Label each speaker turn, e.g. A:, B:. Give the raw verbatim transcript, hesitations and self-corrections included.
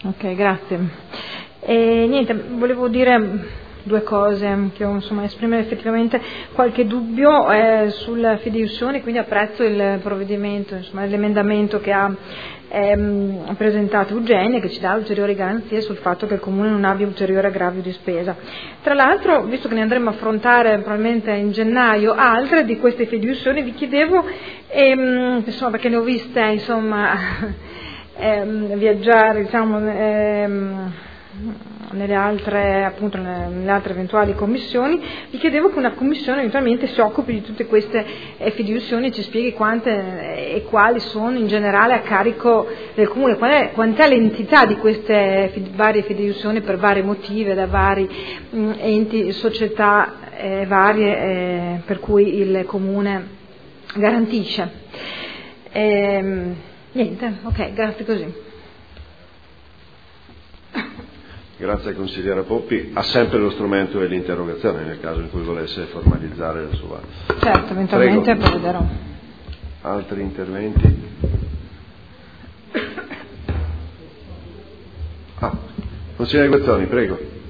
A: Ok, grazie. E niente, volevo dire due cose, che ho, insomma, esprimere effettivamente qualche dubbio eh, sulla fideiussione, quindi apprezzo il provvedimento, insomma, l'emendamento che ha ehm, presentato Eugenia, che ci dà ulteriori garanzie sul fatto che il Comune non abbia ulteriore aggravio di spesa. Tra l'altro, visto che ne andremo a affrontare probabilmente in gennaio altre di queste fideiussioni, vi chiedevo, ehm, insomma, perché ne ho viste, insomma, ehm, viaggiare, diciamo, ehm, nelle altre, appunto, nelle altre eventuali commissioni, vi chiedevo che una commissione eventualmente si occupi di tutte queste eh, fideiussioni e ci spieghi quante eh, e quali sono in generale a carico del Comune, qual è, quant'è l'entità di queste fid, varie fideiussioni per varie motive, da vari mh, enti, società eh, varie eh, per cui il Comune garantisce. Ehm, niente, ok, grazie così.
B: Grazie consigliera Poppi. Ha sempre lo strumento dell'interrogazione nel caso in cui volesse formalizzare la sua.
A: Certo, eventualmente provvederò.
B: Altri interventi? Ah, consigliere Guerzoni, prego.